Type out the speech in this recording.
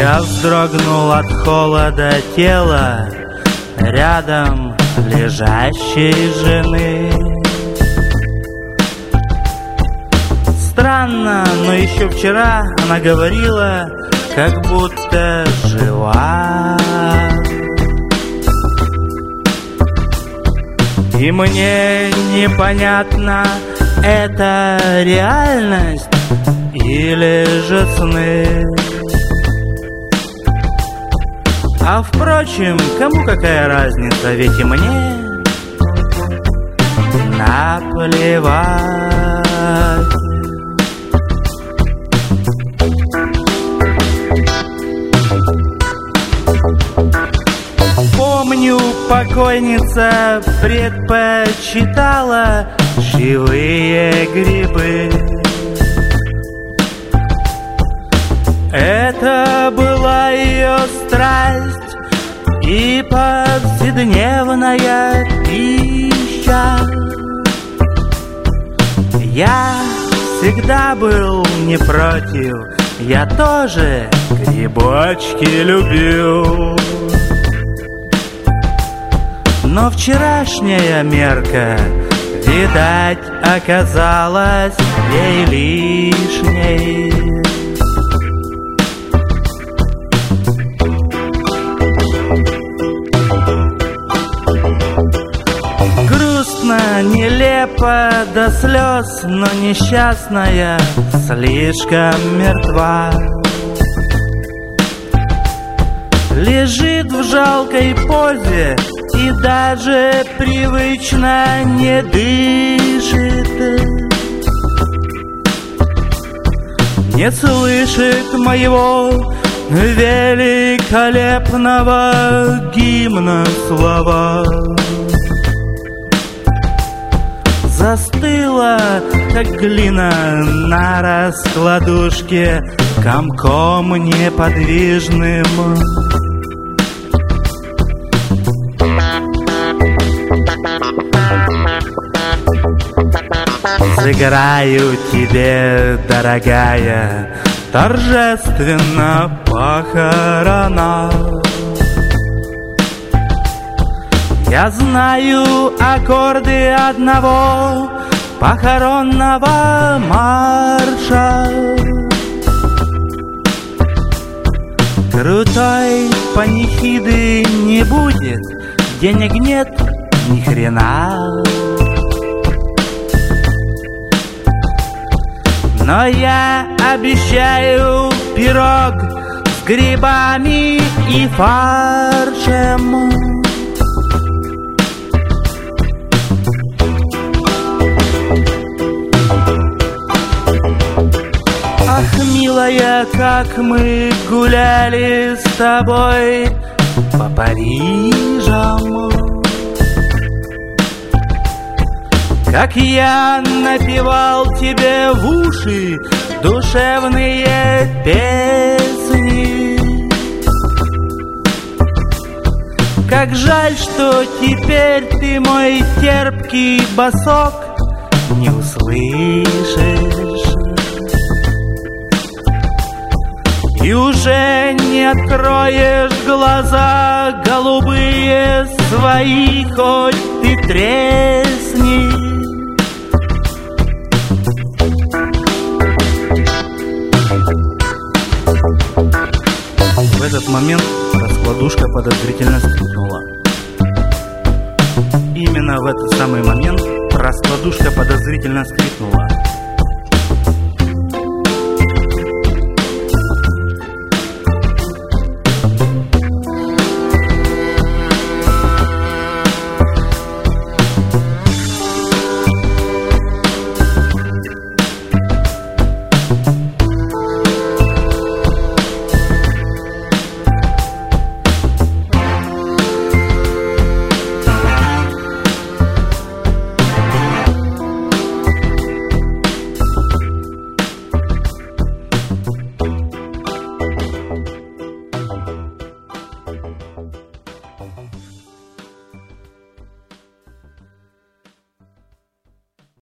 Я вздрогнул от холода тела рядом лежащей жены. Странно, но еще вчера она говорила, как будто жива. И мне непонятно, это реальность или же сны. А впрочем, кому какая разница, ведь и мне наплевать. Помню, покойница предпочитала живые грибы. Это была ее страсть и повседневная пища. Я всегда был не против, я тоже грибочки любил. Но вчерашняя мерка, видать, оказалась ей лишней. Грустно, нелепо до слез, но несчастная слишком мертва. Лежит в жалкой позе и даже привычно не дышит. Не слышит моего великолепного гимна слова. Застыла, как глина на раскладушке, комком неподвижным. Сыграю тебе, дорогая, торжественно похорона. Я знаю аккорды одного похоронного марша. Крутой панихиды не будет, денег нет ни хрена. Но я обещаю пирог с грибами и фаршем. Ах, милая, как мы гуляли с тобой по Парижам, как я напевал тебе в уши душевные песни. Как жаль, что теперь ты мой терпкий босок не услышишь и уже не откроешь глаза голубые свои, хоть ты тресни. В этот момент раскладушка подозрительно скрипнула. Именно в этот самый момент раскладушка подозрительно скрипнула.